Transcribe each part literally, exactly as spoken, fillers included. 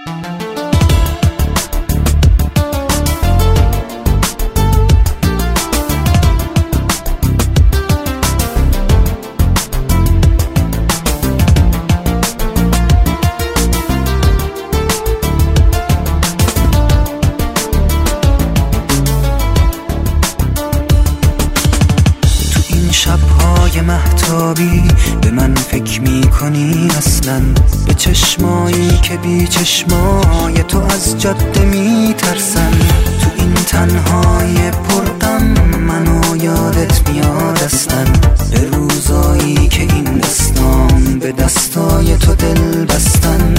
شب‌های مهتابی به من فکر می‌کنی اصلاً، به چشمایی که بی چشمای تو از جاده می‌ترسن. تو این تنهای پرغم منو یادت میاد اصلاً، به روزایی که این اسلام به دستای تو دل بستن.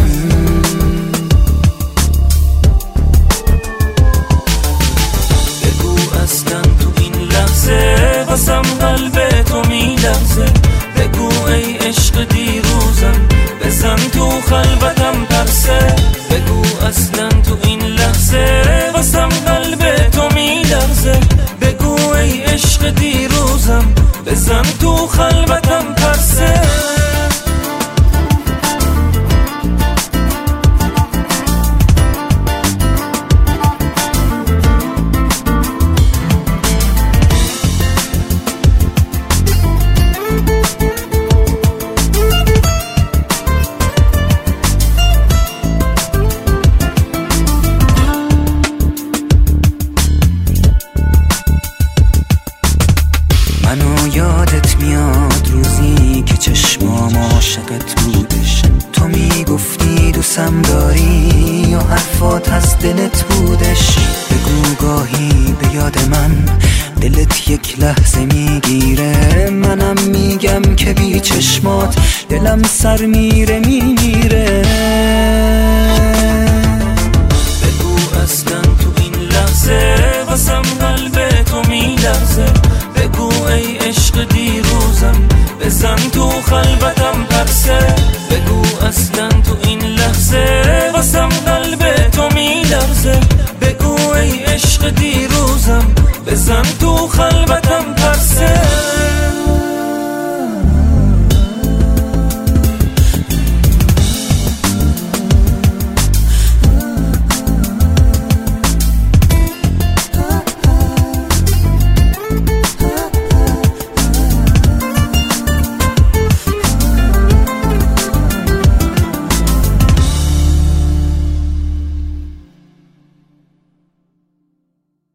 بگو اصلاً تو این لحظه واسم قلب تو میلرزه، بگو ای عشق دیروزم بزن تو خلوتم پرسه. بگو اصلا تو این لحظه واسم قلب تو میلرزه، بگو ای عشق دیروزم بزن تو خلوتم پرسه. منو یادت میاد روزی که چشمام عاشقت بودش، تو میگفتی دوستم داری و حرفات از دلت بودش. بگو گاهی به یاد من دلت یک لحظه میگیره، منم میگم که بی چشمات دلم سر میره میمیره. بگو اصلا تو این لحظه واسم قلب تو میلرزه، بگو ای عشق دیروزم بزن تو خلوتم پرسه.